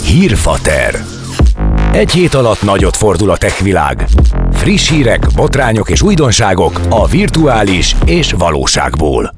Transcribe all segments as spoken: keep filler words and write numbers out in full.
Hírfater. Egy hét alatt nagyot fordul a tech világ. Friss hírek, botrányok és újdonságok a virtuális és valóságból.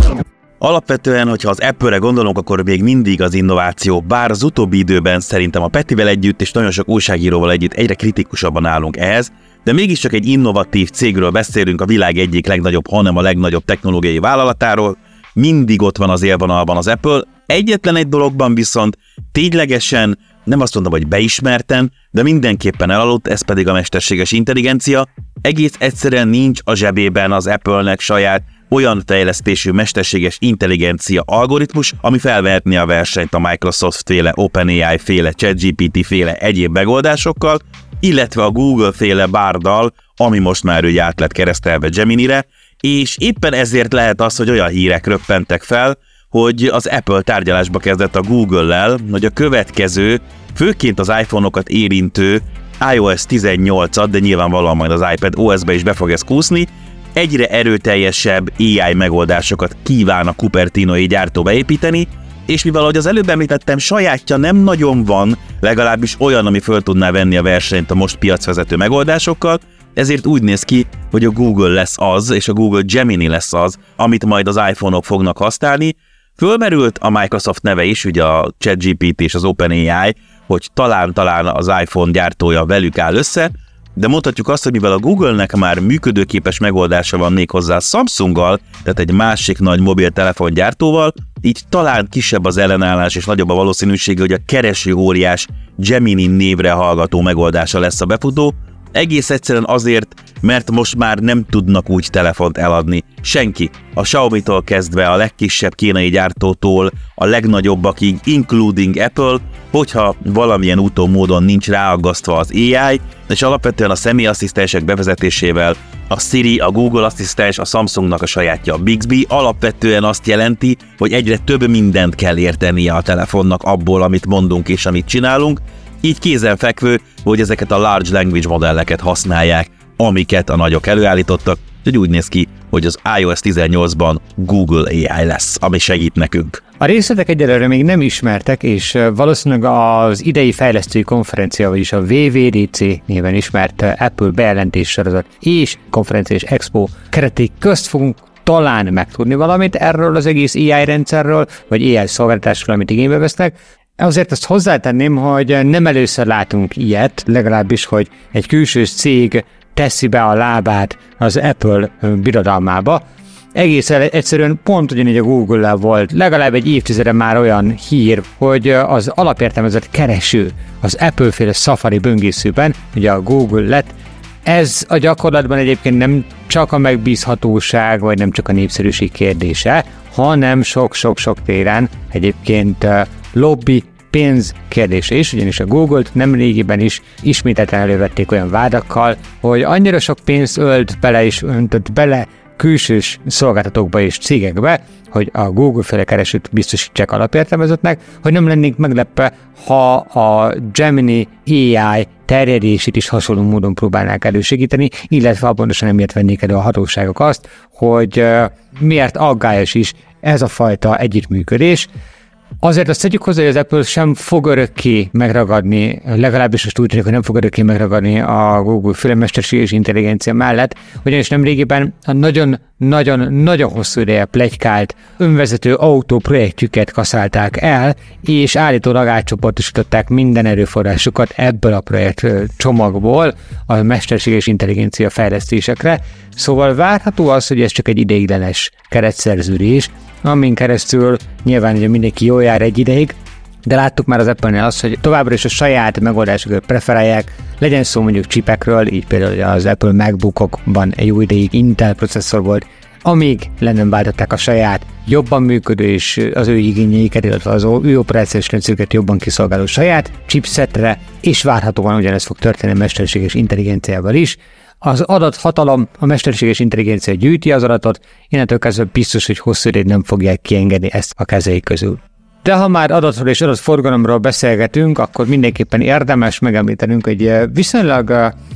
Alapvetően, hogyha az Apple-re gondolunk, akkor még mindig az innováció, bár az utóbbi időben szerintem a Petivel együtt és nagyon sok újságíróval együtt egyre kritikusabban állunk ehhez, de mégiscsak egy innovatív cégről beszélünk, a világ egyik legnagyobb, hanem a legnagyobb technológiai vállalatáról. Mindig ott van az élvonalban az Apple. Egyetlen egy dologban viszont ténylegesen, nem azt mondom, hogy beismerten, de mindenképpen elaludt, ez pedig a mesterséges intelligencia. Egész egyszerűen nincs a zsebében az Apple-nek saját olyan fejlesztésű mesterséges intelligencia algoritmus, ami felvehetné a versenyt a Microsoft-féle, OpenAI-féle, ChatGPT-féle egyéb megoldásokkal, illetve a Google-féle Barddal, ami most már ugye át lett keresztelve Gemini-re, és éppen ezért lehet az, hogy olyan hírek röppentek fel, hogy az Apple tárgyalásba kezdett a Google-lel, hogy a következő, főként az iPhone-okat érintő iOS tizennyolcat, de nyilvánvalóan majd az iPad o es-be is be fog ezt kúszni, egyre erőteljesebb á i megoldásokat kíván a Cupertino-i gyártó beépíteni, és mivel, ahogy az előbb említettem, sajátja nem nagyon van, legalábbis olyan, ami föl tudná venni a versenyt a most piacvezető megoldásokkal, ezért úgy néz ki, hogy a Google lesz az, és a Google Gemini lesz az, amit majd az iPhone-ok fognak használni. Fölmerült a Microsoft neve is, ugye a ChatGPT és az OpenAI, hogy talán-talán az iPhone gyártója velük áll össze, de mondhatjuk azt, hogy mivel a Google-nek már működőképes megoldása van méghozzá a Samsunggal, tehát egy másik nagy mobiltelefongyártóval, így talán kisebb az ellenállás és nagyobb a valószínűsége, hogy a kereső óriás Gemini névre hallgató megoldása lesz a befutó, egész egyszerűen azért, mert most már nem tudnak úgy telefont eladni. Senki. A Xiaomi-tól kezdve a legkisebb kínai gyártótól a legnagyobbakig, including Apple, hogyha valamilyen úton módon nincs ráaggasztva az á i, és alapvetően a személyasszisztensek bevezetésével a Siri, a Google asszisztens, a Samsungnak a sajátja a Bixby alapvetően azt jelenti, hogy egyre több mindent kell értenie a telefonnak abból, amit mondunk és amit csinálunk, így kézenfekvő, hogy ezeket a large language modelleket használják, amiket a nagyok előállítottak, hogy úgy néz ki, hogy az iOS tizennyolcban Google á i lesz, ami segít nekünk. A részletek egyelőre még nem ismertek, és valószínűleg az idei fejlesztői konferencia, vagyis a dupla vé vé dé cé néven ismert Apple bejelentés sorozat és konferenciás expo keretei közt fogunk talán megtudni valamit erről az egész á i rendszerről, vagy á i szolgáltatásról, amit igénybe vesznek. Azért azt hozzátenném, hogy nem először látunk ilyet, legalábbis, hogy egy külső cég teszi be a lábát az Apple birodalmába. Egész egyszerűen pont ugyanígy a Google-lel volt, legalább egy évtizede már olyan hír, hogy az alapértelmezett kereső az Apple-féle Safari böngészőben, ugye a Google lett. Ez a gyakorlatban egyébként nem csak a megbízhatóság, vagy nem csak a népszerűség kérdése, hanem sok-sok-sok téren egyébként lobby, pénz kérdése is, ugyanis a Google-t nemrégiben is ismételten elővették olyan vádakkal, hogy annyira sok pénzt ölt bele és öntött bele külsős szolgáltatókba és cégekbe, hogy a Google-féle keresőt biztosítsák alapértelmezettnek, hogy nem lennénk meglepve, ha a Gemini á i terjedését is hasonló módon próbálnák elősegíteni, illetve pontosan emiatt vennék elő a hatóságok azt, hogy miért aggályos is ez a fajta együttműködés. Azért azt tegyük hozzá, hogy az Apple sem fog örökké megragadni, legalábbis most úgy tűnik, hogy nem fog örökké megragadni a Google féle mesterséges intelligencia mellett, ugyanis nemrégiben a nagyon-nagyon-nagyon hosszú ideje pletykált önvezető autó projektjüket kaszálták el, és állítólag átcsoportosították minden erőforrásukat ebből a projekt csomagból a mesterséges intelligencia fejlesztésekre. Szóval várható az, hogy ez csak egy ideiglenes keretszerződés, amin keresztül nyilván ugye mindenki jól jár egy ideig, de láttuk már az Apple-nél azt, hogy továbbra is a saját megoldásokat preferálják, legyen szó mondjuk chipekről, így például az Apple MacBookokban egy jó ideig Intel processzor volt, amíg le nem váltották a saját jobban működő és az ő igényeiket, illetve az ő operációs rendszerüket jobban kiszolgáló saját chipsetre, és várhatóan ugyanez fog történni a mesterséges intelligenciával is. Az adathatalom, a mesterséges intelligencia gyűjti az adatot, innentől kezdve biztos, hogy hosszú ideig nem fogják kiengedni ezt a kezei közül. De ha már adatról és adatforgalomról beszélgetünk, akkor mindenképpen érdemes megemlítenünk egy viszonylag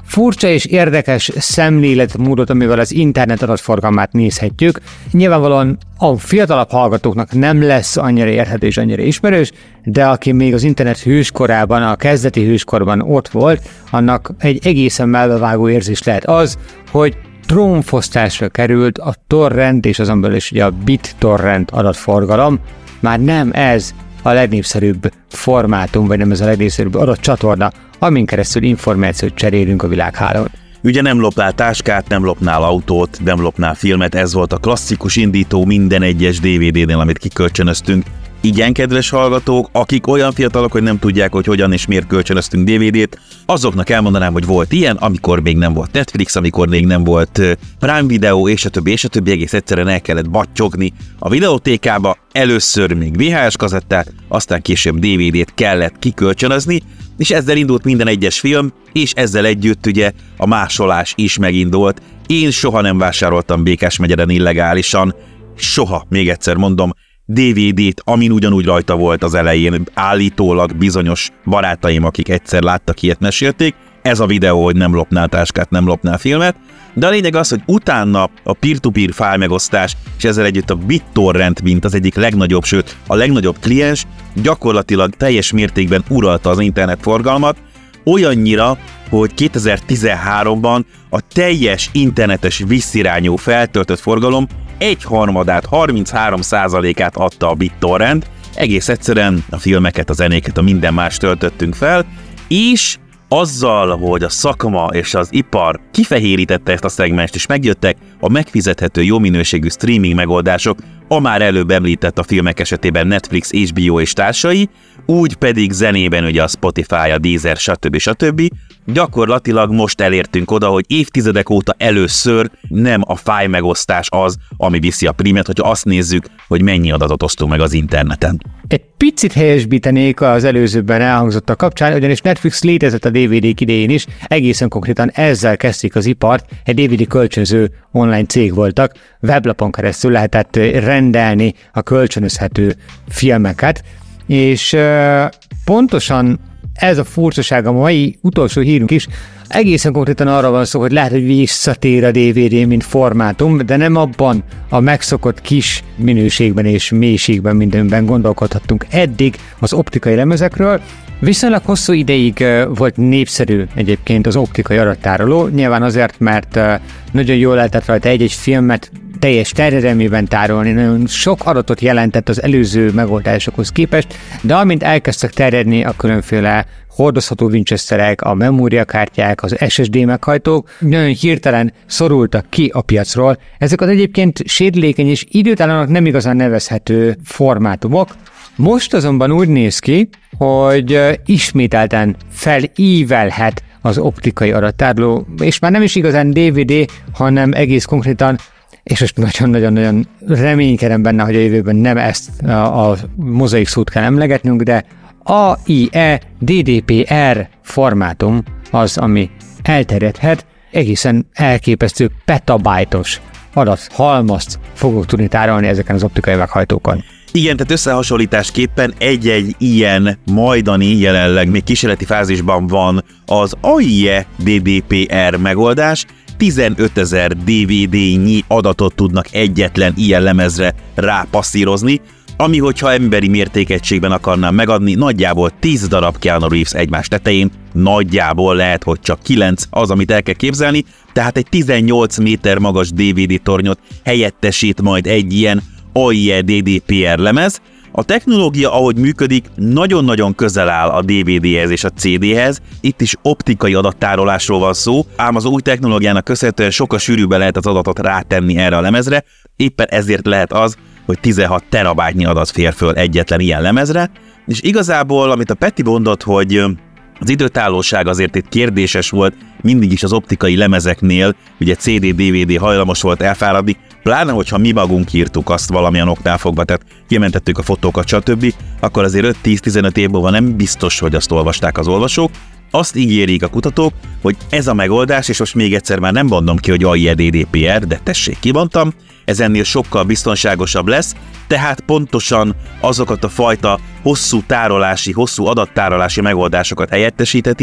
furcsa és érdekes szemléletmódot, amivel az internet adatforgalmát nézhetjük. Nyilvánvalóan a fiatalabb hallgatóknak nem lesz annyira érthető és annyira ismerős, de aki még az internet hőskorában, a kezdeti hőskorban ott volt, annak egy egészen melbevágó érzés lehet az, hogy trónfosztásra került a torrent és azon belül is ugye a BitTorrent adatforgalom. Már nem ez a legnépszerűbb formátum, vagy nem ez a legnépszerűbb adatcsatorna, amin keresztül információt cserélünk a világhálón. Ugye nem lopnál táskát, nem lopnál autót, nem lopnál filmet, ez volt a klasszikus indító minden egyes dé vé dé-nél, amit kikölcsönöztünk. Igen, kedves hallgatók, akik olyan fiatalok, hogy nem tudják, hogy hogyan és miért kölcsönöztünk dé vé dét, azoknak elmondanám, hogy volt ilyen, amikor még nem volt Netflix, amikor még nem volt Prime Video, és a többi, és a többi, egész egyszerűen el kellett battyogni a videótékába, először még vé há es kazettát, aztán később dé vé dét kellett kikölcsönözni, és ezzel indult minden egyes film, és ezzel együtt ugye a másolás is megindult. Én soha nem vásároltam Békásmegyeren illegálisan, soha, még egyszer mondom, dé vé dét, amin ugyanúgy rajta volt az elején, állítólag bizonyos barátaim, akik egyszer láttak ilyet, mesélték. Ez a videó, hogy nem lopnál táskát, nem lopnál filmet, de a lényeg az, hogy utána a peer-to-peer file megosztás, és ezzel együtt a BitTorrent, mint az egyik legnagyobb, sőt a legnagyobb kliens, gyakorlatilag teljes mértékben uralta az internetforgalmat, olyannyira, hogy kétezer-tizenháromban a teljes internetes visszirányú feltöltött forgalom egyharmadát, harminchárom százalékát adta a BitTorrent, egész egyszerűen a filmeket, a zenéket, a minden más töltöttünk fel, és azzal, hogy a szakma és az ipar kifehérítette ezt a szegmest, és megjöttek a megfizethető jó minőségű streaming megoldások, a már előbb említett a filmek esetében Netflix, há bé o és társai, úgy pedig zenében ugye a Spotify, a Deezer, stb. stb. Gyakorlatilag most elértünk oda, hogy évtizedek óta először nem a file megosztás az, ami viszi a prímet, hogyha azt nézzük, hogy mennyi adatot osztunk meg az interneten. Egy picit helyesbítenék az előzőben elhangzott a kapcsán, ugyanis Netflix létezett a dé vé dék idején is, egészen konkrétan ezzel kezdték az ipart, egy dé vé dé kölcsönző online cég voltak, weblapon keresztül lehetett rendelni a kölcsönözhető filmeket, és uh, pontosan ez a furcsaság, a mai utolsó hírünk is, egészen konkrétan arra van szó, hogy lehet, hogy visszatér a dé vé dé, mint formátum, de nem abban a megszokott kis minőségben és mélységben mindenben gondolkodhattunk eddig az optikai lemezekről. Viszonylag hosszú ideig volt népszerű egyébként az optikai adattároló, nyilván azért, mert nagyon jól lehetett rajta egy-egy filmet teljes terjedelmében tárolni, nagyon sok adatot jelentett az előző megoldásokhoz képest, de amint elkezdtek terjedni a különféle hordozható Winchesterek, a memóriakártyák, az es es dé meghajtók, nagyon hirtelen szorultak ki a piacról. Ezek az egyébként sérülékeny és időtelenek nem igazán nevezhető formátumok. Most azonban úgy néz ki, hogy ismételten felívelhet az optikai adattároló, és már nem is igazán dé vé dé, hanem egész konkrétan, és most nagyon-nagyon-nagyon reménykedem benne, hogy a jövőben nem ezt a, a mozaik szót kell emlegetnünk, de á i e dé dé pé er formátum az, ami elterjedhet, egészen elképesztő petabájtos adathalmazt fogok tudni tárolni ezeken az optikai meghajtókon. Igen, tehát összehasonlításképpen egy-egy ilyen majdani, jelenleg még kísérleti fázisban van az á i e dé dé pé er megoldás, tizenötezer dé vé dé-nyi adatot tudnak egyetlen ilyen lemezre rápasszírozni, ami, hogyha emberi mértékegységben akarnám megadni, nagyjából tíz darab Keanu Reeves egymás tetején, nagyjából lehet, hogy csak kilenc az, amit el kell képzelni, tehát egy tizennyolc méter magas dé vé dé tornyot helyettesít majd egy ilyen á i e dé dé pé er lemez. A technológia, ahogy működik, nagyon-nagyon közel áll a dé vé déhez és a cé déhez. Itt is optikai adattárolásról van szó, ám az új technológiának köszönhetően sokkal sűrűbben lehet az adatot rátenni erre a lemezre, éppen ezért lehet az, hogy tizenhat terabájtnyi adat fér föl egyetlen ilyen lemezre, és igazából, amit a Peti mondott, hogy az időtállóság azért itt kérdéses volt, mindig is az optikai lemezeknél, ugye cé dé, dé vé dé hajlamos volt elfáradni, pláne, hogyha mi magunk írtuk azt valamilyen oknál fogva, tehát kimentettük a fotókat, stb., akkor azért öt-tíz-tizenöt év múlva nem biztos, hogy azt olvasták az olvasók. Azt ígérik a kutatók, hogy ez a megoldás, és most még egyszer már nem mondom ki, hogy á i e dé dé pé er, de tessék, kimondtam, ez ennél sokkal biztonságosabb lesz, tehát pontosan azokat a fajta hosszú tárolási, hosszú adattárolási megoldásokat helyettesítheti,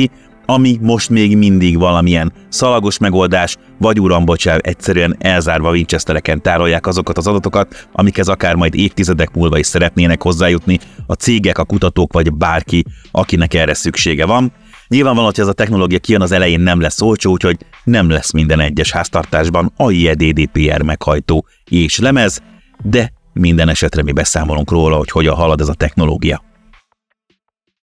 ami most még mindig valamilyen szalagos megoldás, vagy uram, bocsánat, egyszerűen elzárva Winchestereken tárolják azokat az adatokat, amikhez akár majd évtizedek múlva is szeretnének hozzájutni a cégek, a kutatók, vagy bárki, akinek erre szüksége van. Nyilvánvalóan, hogy ez a technológia kijön, az elején nem lesz olcsó, úgyhogy nem lesz minden egyes háztartásban á i e dé dé pé er meghajtó és lemez, de minden esetre mi beszámolunk róla, hogy hogyan halad ez a technológia.